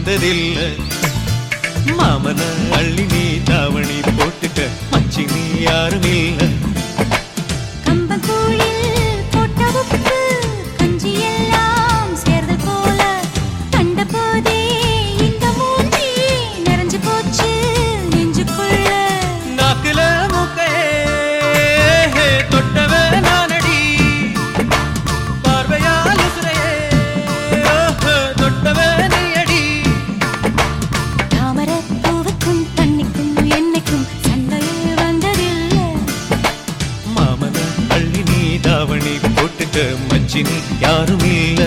வந்ததில்லை. மாமன அள்ளி நீ தாவணி போட்டுக்க மச்சி நீ யாரும் இல்லை. மச்சினி யாரும் இல்லை.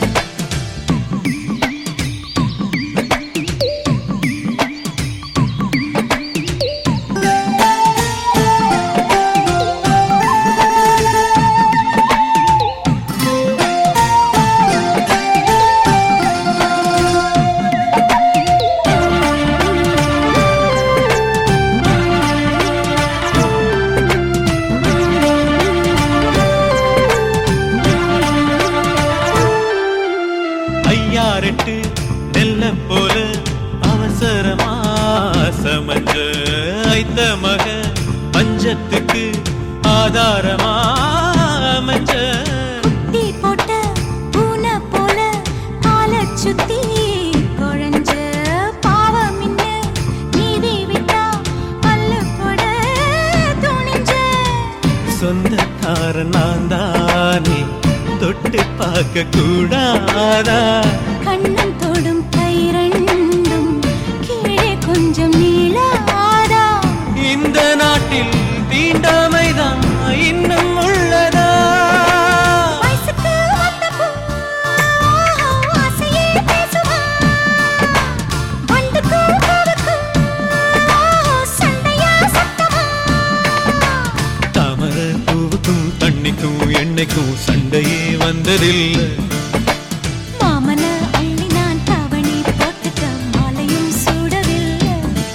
ஐயாரெட்டு நெல்ல போல அவசரமா சமஞ்ச ஐத்த மக பஞ்சத்துக்கு ஆதாரமா அமைஞ்ச குட்டி போட்ட பூனை போல கால சுத்தி குழஞ்ச பாவம் இன்ன நீதி விட்டா பல்லு போட துணிஞ்ச சொந்தக்கார நான் தானே தொட்டு பார்க்க கூடாதா. கண்ணன் தொடும் கை ரெண்டும் கீழே கொஞ்சம் நீளாதா. இந்த நாட்டில் தீண்டாமைதான் இன்னும் உள்ளதா. வயசுக்கு வந்த பூ ஆசையே பேசுவா. வண்டுக்கும் பூவுக்கும் சண்டையா சத்தமா. தாமர பூவுக்கும் தண்ணிக்கும் எண்ணெய்க்கும் சண்டையே வந்ததில்லை. மாமன அள்ளி நான் தாவணி போட்டுக்க மாலையும் சூடவில்லை.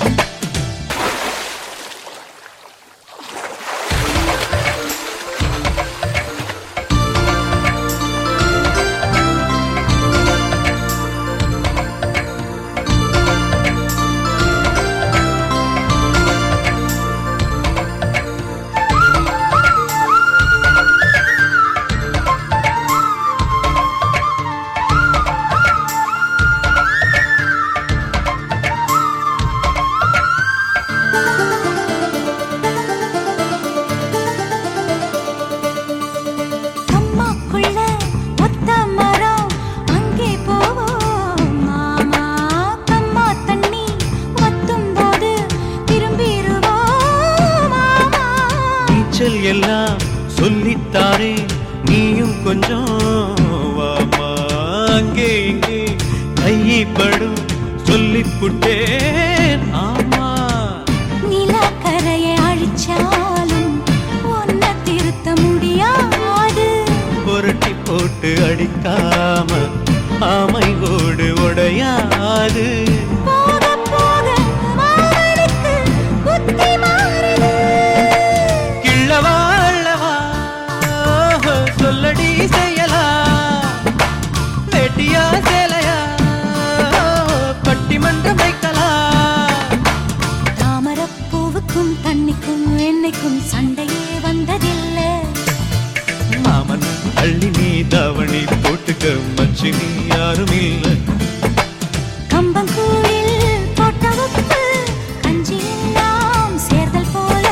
எல்லாம் சொல்லித்தாரே நீயும் கொஞ்சம் வாமா. அங்கே இங்கே கைப்படும் சொல்லிப்புட்டேன் ஆமா. நிலக்கரையை அழிச்சாலும் ஒன்ன திருத்த முடியாது. புரட்டி போட்டு அடிக்காம ஆமை ஓடு உடையாது. போக போக மாமனுக்கு புத்தி மாறுது. கிள்ளவா அள்ளவா சொல்லடி செய்யலா. வேட்டியா சேலையா பட்டிமன்றம் வைக்கலாம். தாமரப்பூவுக்கும் தண்ணிக்கும் எண்ணெய்க்கும் சண்டையே வந்ததில்லை. மாமன் அள்ளி நீ தாவணி போட்டுக்க மச்சினி யாரும் இல்லை. கம்பங்கூழில் போட்ட உப்பு கஞ்சி எல்லாம் சேர்தல் போல.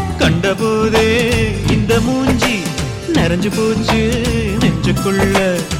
கண்டபோதே இந்த மூஞ்சி நிறைஞ்சு போச்சு நெஞ்சுக்குள்ள.